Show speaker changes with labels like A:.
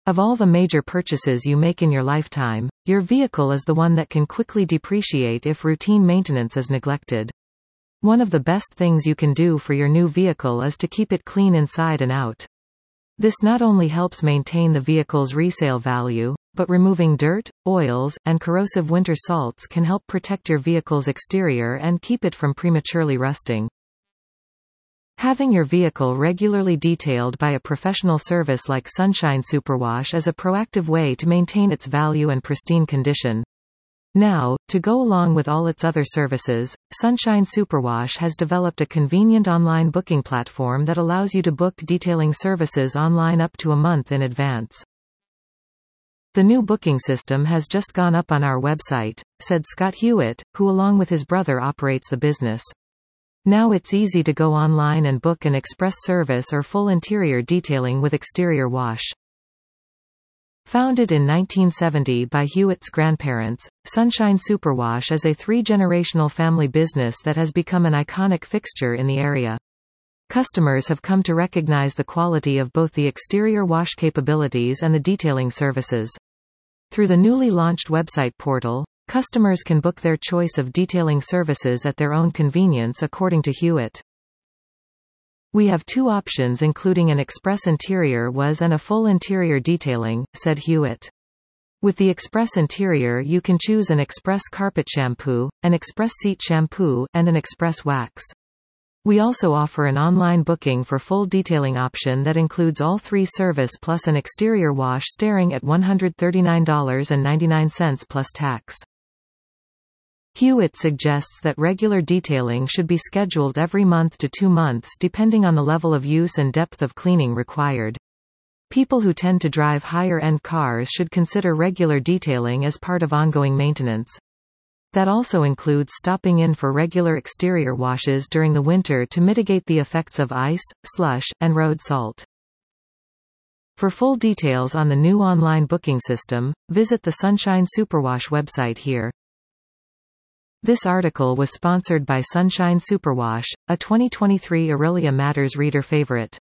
A: Of all the major purchases you make in your lifetime, your vehicle is the one that can quickly depreciate if routine maintenance is neglected. One of the best things you can do for your new vehicle is to keep it clean inside and out. This not only helps maintain the vehicle's resale value, but removing dirt, oils, and corrosive winter salts can help protect your vehicle's exterior and keep it from prematurely rusting. Having your vehicle regularly detailed by a professional service like Sunshine Superwash is a proactive way to maintain its value and pristine condition. Now, to go along with all its other services, Sunshine Superwash has developed a convenient online booking platform that allows you to book detailing services online up to a month in advance. "The new booking system has just gone up on our website," said Scott Hewitt, who along with his brother operates the business. "Now it's easy to go online and book an express service or full interior detailing with exterior wash." Founded in 1970 by Hewitt's grandparents, Sunshine Superwash is a three-generational family business that has become an iconic fixture in the area. Customers have come to recognize the quality of both the exterior wash capabilities and the detailing services. Through the newly launched website portal, customers can book their choice of detailing services at their own convenience, according to Hewitt. "We have two options, including an express interior wash and a full interior detailing," said Hewitt. "With the express interior you can choose an express carpet shampoo, an express seat shampoo, and an express wax. We also offer an online booking for full detailing option that includes all three service plus an exterior wash starting at $139.99 plus tax." Hewitt suggests that regular detailing should be scheduled every month to 2 months depending on the level of use and depth of cleaning required. People who tend to drive higher-end cars should consider regular detailing as part of ongoing maintenance. That also includes stopping in for regular exterior washes during the winter to mitigate the effects of ice, slush, and road salt. For full details on the new online booking system, visit the Sunshine Superwash website here. This article was sponsored by Sunshine Superwash, a 2023 Aurelia Matters reader favorite.